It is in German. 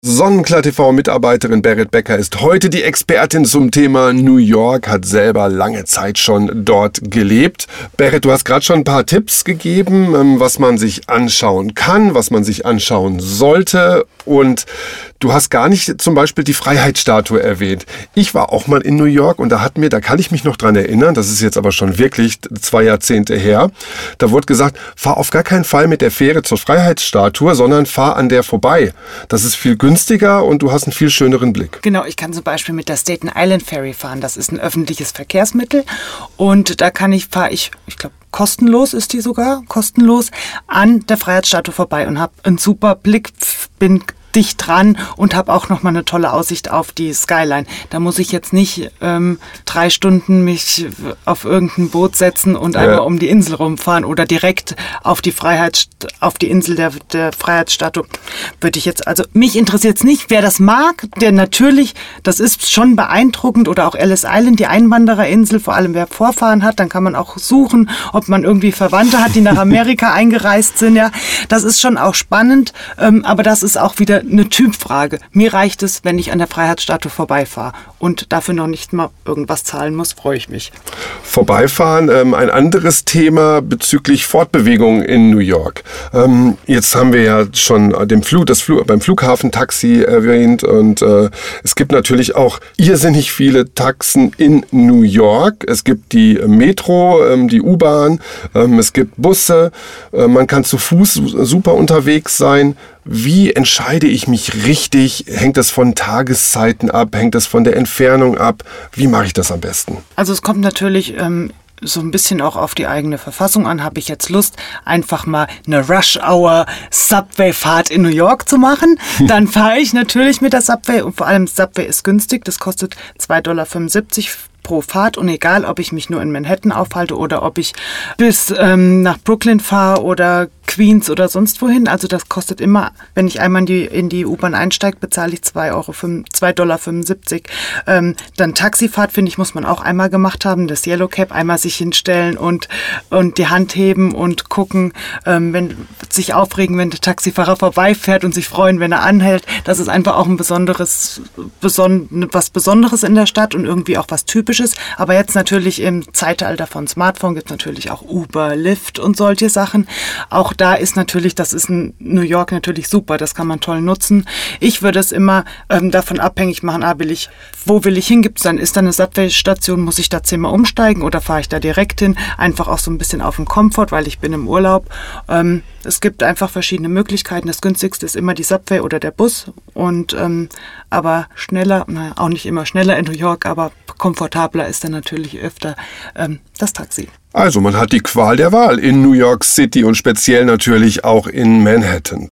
Sonnenklar TV-Mitarbeiterin Berit Becker ist heute die Expertin zum Thema New York, hat selber lange Zeit schon dort gelebt. Berit, du hast gerade schon ein paar Tipps gegeben, was man sich anschauen kann, was man sich anschauen sollte. Und du hast gar nicht zum Beispiel die Freiheitsstatue erwähnt. Ich war auch mal in New York und da kann ich mich noch dran erinnern, das ist jetzt aber schon wirklich 2 Jahrzehnte her, da wurde gesagt, fahr auf gar keinen Fall mit der Fähre zur Freiheitsstatue, sondern fahr an der vorbei. Das ist viel günstiger und du hast einen viel schöneren Blick. Genau, ich kann zum Beispiel mit der Staten Island Ferry fahren. Das ist ein öffentliches Verkehrsmittel und da fahre ich glaube, kostenlos ist die sogar, kostenlos an der Freiheitsstatue vorbei und habe einen super Blick, bin dicht dran und habe auch nochmal eine tolle Aussicht auf die Skyline. Da muss ich jetzt nicht 3 Stunden mich auf irgendein Boot setzen und einmal um die Insel rumfahren oder direkt auf die Insel der Freiheitsstatue. Also mich interessiert es nicht, wer das mag, der natürlich, das ist schon beeindruckend, oder auch Ellis Island, die Einwandererinsel, vor allem wer Vorfahren hat, dann kann man auch suchen, ob man irgendwie Verwandte hat, die nach Amerika eingereist sind. Ja, das ist schon auch spannend, aber das ist auch wieder eine Typfrage. Mir reicht es, wenn ich an der Freiheitsstatue vorbeifahre und dafür noch nicht mal irgendwas zahlen muss, freue ich mich. Vorbeifahren, ein anderes Thema bezüglich Fortbewegung in New York. Jetzt haben wir ja schon beim Flughafen Taxi erwähnt und es gibt natürlich auch irrsinnig viele Taxen in New York. Es gibt die Metro, die U-Bahn, es gibt Busse, man kann zu Fuß super unterwegs sein. Wie entscheide ich mich richtig? Hängt das von Tageszeiten ab? Hängt das von der Entfernung ab? Wie mache ich das am besten? Also es kommt natürlich so ein bisschen auch auf die eigene Verfassung an. Habe ich jetzt Lust, einfach mal eine Rush-Hour-Subway-Fahrt in New York zu machen? Dann fahre ich natürlich mit der Subway und vor allem Subway ist günstig. Das kostet $2,75 pro Fahrt und egal, ob ich mich nur in Manhattan aufhalte oder ob ich bis nach Brooklyn fahre oder Queens oder sonst wohin. Also das kostet immer, wenn ich einmal in die U-Bahn einsteige, bezahle ich $2,75. Dann Taxifahrt, finde ich, muss man auch einmal gemacht haben. Das Yellow Cab, einmal sich hinstellen und die Hand heben und gucken, sich aufregen, wenn der Taxifahrer vorbeifährt und sich freuen, wenn er anhält. Das ist einfach auch was Besonderes in der Stadt und irgendwie auch was Typisches. Aber jetzt natürlich im Zeitalter von Smartphone gibt es natürlich auch Uber, Lyft und solche Sachen. Auch da ist natürlich, das ist in New York natürlich super, das kann man toll nutzen. Ich würde es immer davon abhängig machen, wo will ich hin? Ist da eine Subway-Station, muss ich da 10-mal umsteigen oder fahre ich da direkt hin? Einfach auch so ein bisschen auf den Komfort, weil ich bin im Urlaub. Es gibt einfach verschiedene Möglichkeiten. Das günstigste ist immer die Subway oder der Bus und aber schneller, auch nicht immer schneller in New York, aber komfortabler ist dann natürlich öfter das Taxi. Also man hat die Qual der Wahl in New York City und speziell natürlich auch in Manhattan.